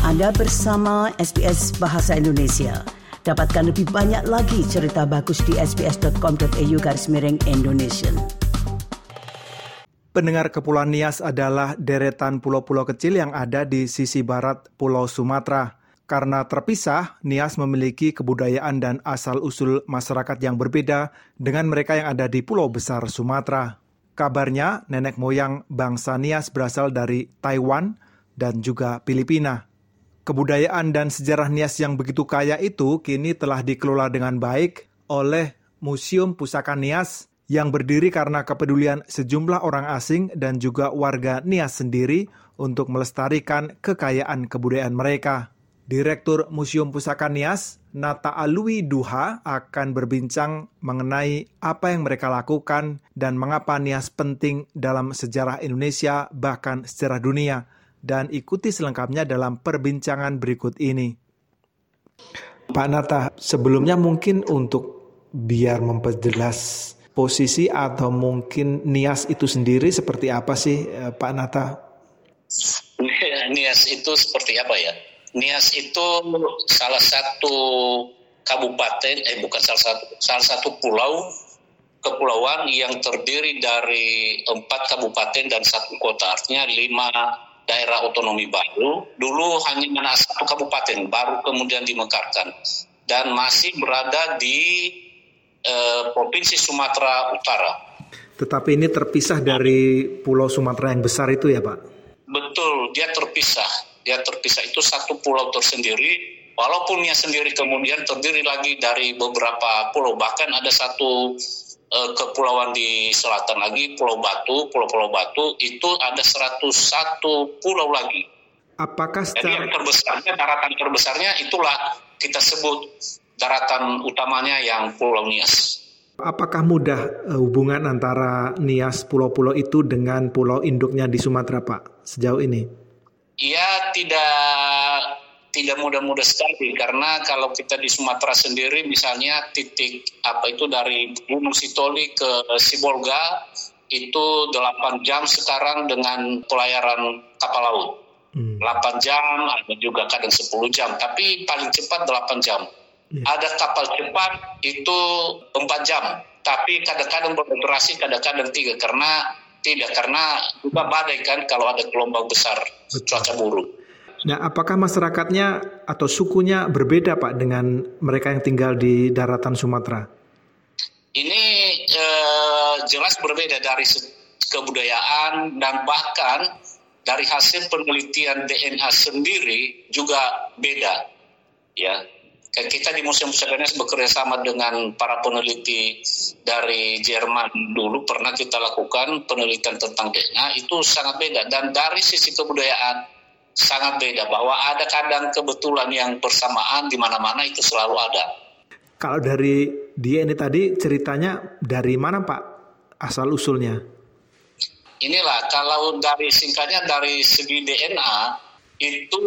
Anda bersama SBS Bahasa Indonesia. Dapatkan lebih banyak lagi cerita bagus di sbs.com.au/Indonesian. Pendengar, Kepulauan Nias adalah deretan pulau-pulau kecil yang ada di sisi barat Pulau Sumatera. Karena terpisah, Nias memiliki kebudayaan dan asal-usul masyarakat yang berbeda dengan mereka yang ada di Pulau Besar Sumatera. Kabarnya, nenek moyang bangsa Nias berasal dari Taiwan dan juga Filipina. Kebudayaan dan sejarah Nias yang begitu kaya itu kini telah dikelola dengan baik oleh Museum Pusaka Nias yang berdiri karena kepedulian sejumlah orang asing dan juga warga Nias sendiri untuk melestarikan kekayaan kebudayaan mereka. Direktur Museum Pusaka Nias, Nata Alwi Duha, akan berbincang mengenai apa yang mereka lakukan dan mengapa Nias penting dalam sejarah Indonesia bahkan sejarah dunia. Dan ikuti selengkapnya dalam perbincangan berikut ini. Pak Nata, sebelumnya mungkin untuk biar memperjelas posisi atau mungkin Nias itu sendiri seperti apa sih, Pak Nata? Nias itu seperti apa ya? Nias itu salah satu kabupaten, salah satu kepulauan yang terdiri dari 4 kabupaten dan 1 kota, artinya 5 daerah otonomi baru. Dulu hanya 1 kabupaten, baru kemudian dimekarkan, dan masih berada di Provinsi Sumatera Utara. Tetapi ini terpisah dari Pulau Sumatera yang besar itu ya, Pak? Betul, dia terpisah. Itu satu pulau tersendiri. Walaupun dia sendiri kemudian terdiri lagi dari beberapa pulau. Bahkan ada satu kepulauan di selatan lagi, Pulau Batu itu ada 101 pulau lagi. Apakah jadi yang terbesarnya, daratan terbesarnya itulah kita sebut daratan utamanya yang Pulau Nias. Apakah mudah hubungan antara Nias pulau-pulau itu dengan pulau induknya di Sumatera, Pak, sejauh ini? Ya, tidak mudah-mudah sekali, karena kalau kita di Sumatera sendiri misalnya titik dari Gunung Sitoli ke Sibolga itu 8 jam sekarang dengan pelayaran kapal laut. 8 jam, ada juga kadang 10 jam, tapi paling cepat 8 jam. Ada kapal cepat itu 4 jam, tapi kadang-kadang beroperasi, kadang-kadang 3 karena juga badai kan kalau ada gelombang besar, cuaca buruk. Nah, apakah masyarakatnya atau sukunya berbeda, Pak, dengan mereka yang tinggal di daratan Sumatera? Ini jelas berbeda dari kebudayaan, dan bahkan dari hasil penelitian DNA sendiri juga beda. Ya, kita di Museum Pusaka Nias bekerja sama dengan para peneliti dari Jerman. Dulu pernah kita lakukan penelitian tentang DNA, itu sangat beda. Dan dari sisi kebudayaan sangat beda, bahwa ada kadang kebetulan yang bersamaan di mana-mana itu selalu ada. Kalau dari DNA tadi ceritanya dari mana, Pak, asal usulnya? Inilah, kalau dari singkatnya dari segi DNA itu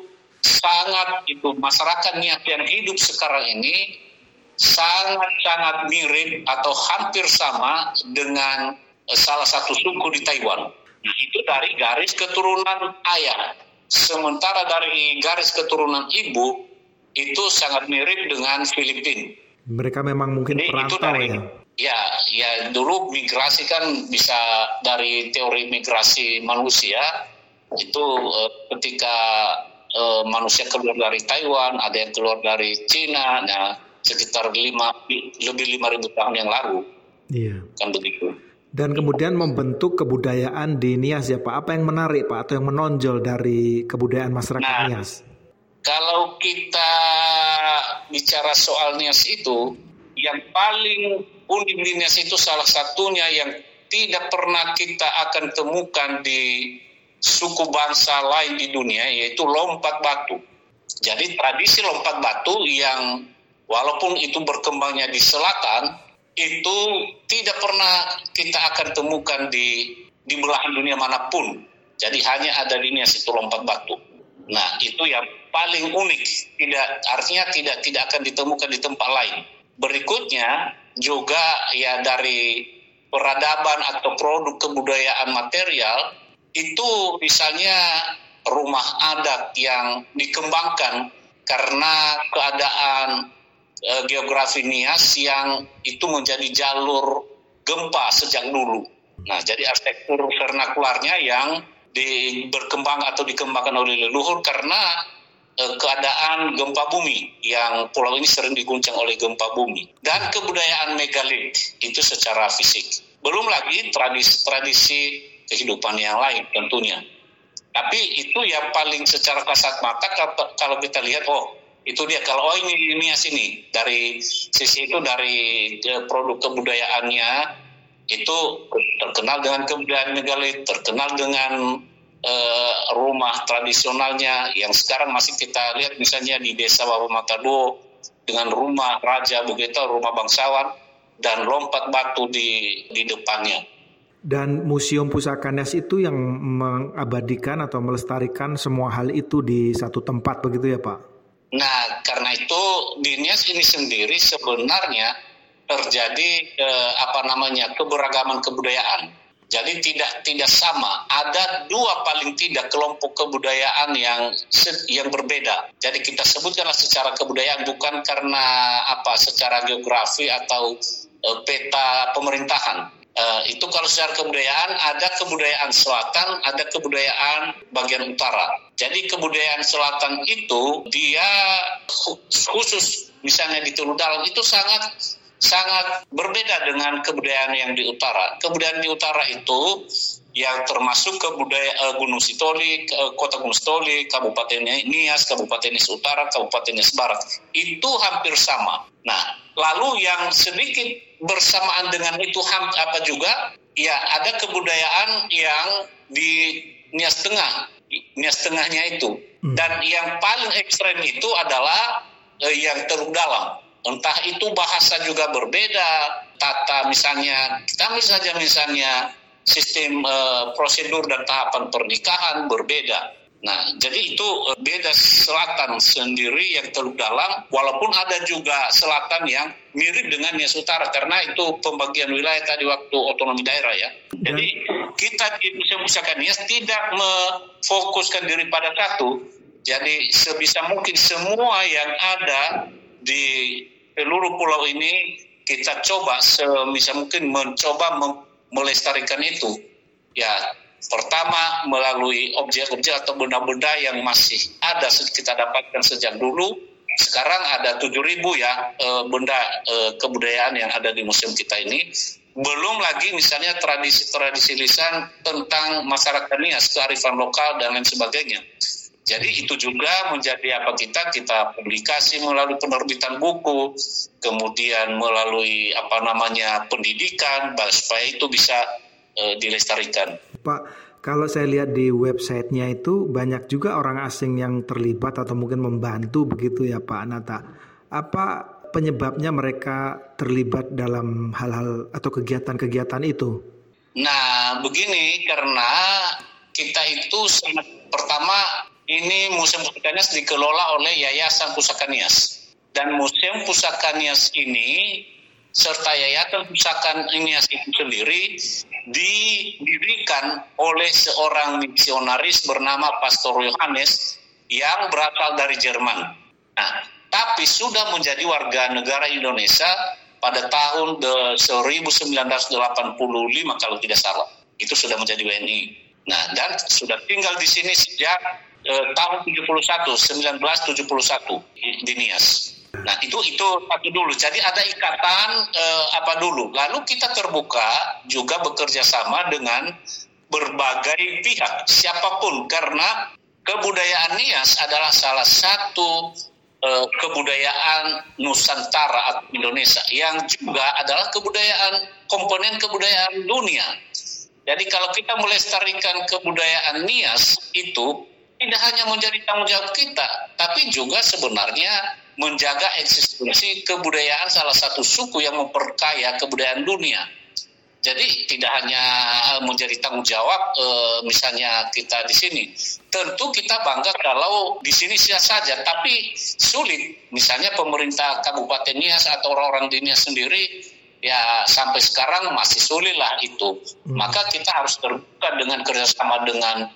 masyarakat Nias yang hidup sekarang ini sangat-sangat mirip atau hampir sama dengan salah satu suku di Taiwan. Nah, itu dari garis keturunan ayah. Sementara dari garis keturunan ibu itu sangat mirip dengan Filipina. Mereka memang mungkin perantau ya. Ya, dulu migrasi kan bisa dari teori migrasi manusia. Itu ketika manusia keluar dari Taiwan, ada yang keluar dari Cina, sekitar lebih 5.000 tahun yang lalu. Iya. Kan begitu. Dan kemudian membentuk kebudayaan di Nias ya, Pak. Apa yang menarik, Pak, atau yang menonjol dari kebudayaan masyarakat Nias? Kalau kita bicara soal Nias itu, yang paling unik di Nias itu salah satunya yang tidak pernah kita akan temukan di suku bangsa lain di dunia, yaitu lompat batu. Jadi tradisi lompat batu yang walaupun itu berkembangnya di selatan, itu tidak pernnya kita akan temukan di belahan dunia manapun. Jadi hanya ada di Nias itu lompat batu. Nah, itu yang paling unik. Artinya tidak akan ditemukan di tempat lain. Berikutnya juga ya dari peradaban atau produk kebudayaan material itu misalnya rumah adat yang dikembangkan karena keadaan geografi Nias yang itu menjadi jalur gempa sejak dulu. Nah, jadi arsitektur vernakularnya yang berkembang atau dikembangkan oleh leluhur karena keadaan gempa bumi yang pulau ini sering diguncang oleh gempa bumi, dan kebudayaan megalit itu secara fisik. Belum lagi tradisi kehidupan yang lain tentunya. Tapi itu yang paling secara kasat mata kalau kita lihat, itu dia. Kalau ini Nias ini dari sisi itu, dari produk kebudayaannya itu terkenal dengan kebudayaan megalit, terkenal dengan rumah tradisionalnya yang sekarang masih kita lihat misalnya di Desa Warumatado dengan rumah raja begitu, rumah bangsawan dan lompat batu di depannya. Dan Museum Pusaka Nias itu yang mengabadikan atau melestarikan semua hal itu di satu tempat begitu ya Pak? Nah, karena itu di Nias ini sendiri sebenarnya terjadi keberagaman kebudayaan. Jadi tidak sama. Ada dua paling tidak kelompok kebudayaan yang berbeda. Jadi kita sebutkanlah secara kebudayaan, bukan karena secara geografi atau peta pemerintahan. Itu kalau secara kebudayaan ada kebudayaan selatan, ada kebudayaan bagian utara. Jadi kebudayaan selatan itu dia khusus misalnya di Teluk Dalam itu sangat berbeda dengan kebudayaan yang di utara. Kebudayaan di utara itu yang termasuk kebudayaan Gunung Sitolik, Kota Gunung Sitolik, Kabupaten Nias, Kabupaten Nias Utara, Kabupaten Nias Barat. Itu hampir sama. Nah, lalu yang sedikit bersamaan dengan itu juga, ya ada kebudayaan yang di Nias Tengah, Nias Tengahnya itu. Dan yang paling ekstrem itu adalah yang Teluk Dalam. Entah itu bahasa juga berbeda, tata misalnya, kita misalnya sistem prosedur dan tahapan pernikahan berbeda. Nah, jadi itu beda selatan sendiri yang Teluk Dalam, walaupun ada juga selatan yang mirip dengan Nias Utara, karena itu pembagian wilayah tadi waktu otonomi daerah ya. Jadi kita di Museum Pusaka Nias tidak memfokuskan diri pada satu, jadi sebisa mungkin semua yang ada di seluruh pulau ini kita coba sebisa mungkin melestarikan itu. Ya, pertama melalui objek-objek atau benda-benda yang masih ada kita dapatkan sejak dulu. Sekarang ada 7.000 benda kebudayaan yang ada di museum kita ini. Belum lagi misalnya tradisi-tradisi lisan tentang masyarakat Nias, kearifan lokal dan lain sebagainya. Jadi itu juga menjadi kita publikasi melalui penerbitan buku, kemudian melalui pendidikan supaya itu bisa dilestarikan. Pak, kalau saya lihat di websitenya itu banyak juga orang asing yang terlibat atau mungkin membantu begitu ya Pak Nata. Apa penyebabnya mereka terlibat dalam hal-hal atau kegiatan-kegiatan itu? Nah, begini, karena kita itu pertama ini Museum Pusaka Nias dikelola oleh Yayasan Pusaka Nias. Dan Museum Pusaka Nias ini serta Yayasan Pusaka Nias itu sendiri didirikan oleh seorang misionaris bernama Pastor Yohanes yang berasal dari Jerman. Nah, tapi sudah menjadi warga negara Indonesia pada tahun 1985 kalau tidak salah. Itu sudah menjadi WNI. Nah, dan sudah tinggal di sini sejak tahun 1971 di Nias. Nah, itu satu dulu. Jadi ada ikatan dulu. Lalu kita terbuka juga bekerja sama dengan berbagai pihak, siapapun, karena kebudayaan Nias adalah salah satu kebudayaan Nusantara atau Indonesia yang juga adalah komponen kebudayaan dunia. Jadi kalau kita melestarikan kebudayaan Nias itu tidak hanya menjadi tanggung jawab kita, tapi juga sebenarnya menjaga eksistensi kebudayaan salah satu suku yang memperkaya kebudayaan dunia. Jadi tidak hanya menjadi tanggung jawab misalnya kita di sini. Tentu kita bangga kalau di sini saja, tapi sulit. Misalnya pemerintah Kabupaten Nias atau orang-orang di Nias sendiri, ya sampai sekarang masih sulit lah itu. Maka kita harus terbuka dengan kerjasama dengan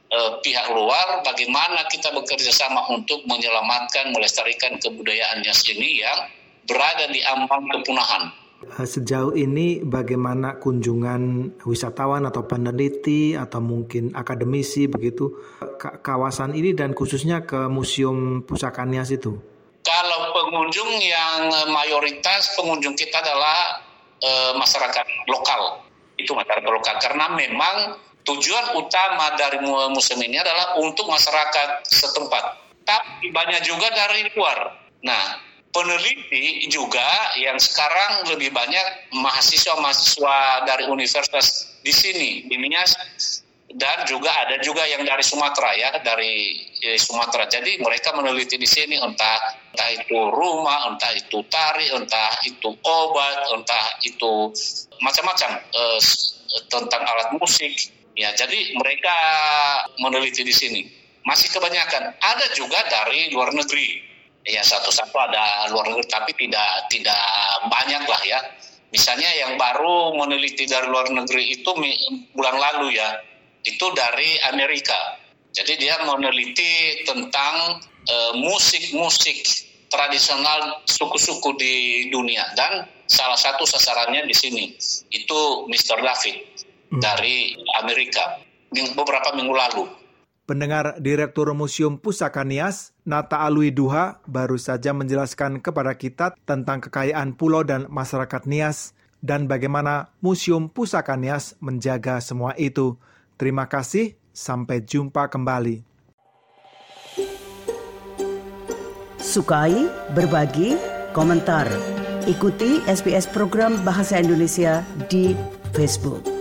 pihak luar, bagaimana kita bekerja sama untuk menyelamatkan, melestarikan kebudayaan Nias ini yang berada di ambang kepunahan. Sejauh ini bagaimana kunjungan wisatawan atau peneliti atau mungkin akademisi begitu kawasan ini dan khususnya ke Museum Pusaka Nias itu? Kalau pengunjung yang mayoritas pengunjung kita adalah masyarakat lokal. Itu masyarakat lokal karena memang tujuan utama dari museum ini adalah untuk masyarakat setempat. Tapi banyak juga dari luar. Nah, peneliti juga yang sekarang lebih banyak mahasiswa-mahasiswa dari universitas di sini, di Nias, dan juga ada juga yang dari Sumatera ya, dari Sumatera. Jadi mereka meneliti di sini entah itu rumah, entah itu tari, entah itu obat, entah itu macam-macam tentang alat musik. Ya, jadi mereka meneliti di sini. Masih kebanyakan. Ada juga dari luar negeri. Ya, satu-satu ada luar negeri, tapi tidak banyak lah ya. Misalnya yang baru meneliti dari luar negeri itu bulan lalu ya, itu dari Amerika. Jadi dia meneliti tentang musik-musik tradisional suku-suku di dunia, dan salah satu sasarannya di sini itu Mr. David dari Amerika beberapa minggu lalu. Pendengar, Direktur Museum Pusaka Nias, Nata Alwi Duha, baru saja menjelaskan kepada kita tentang kekayaan pulau dan masyarakat Nias dan bagaimana Museum Pusaka Nias menjaga semua itu. Terima kasih, sampai jumpa kembali. Sukai, berbagi, komentar. Ikuti SBS program Bahasa Indonesia di Facebook.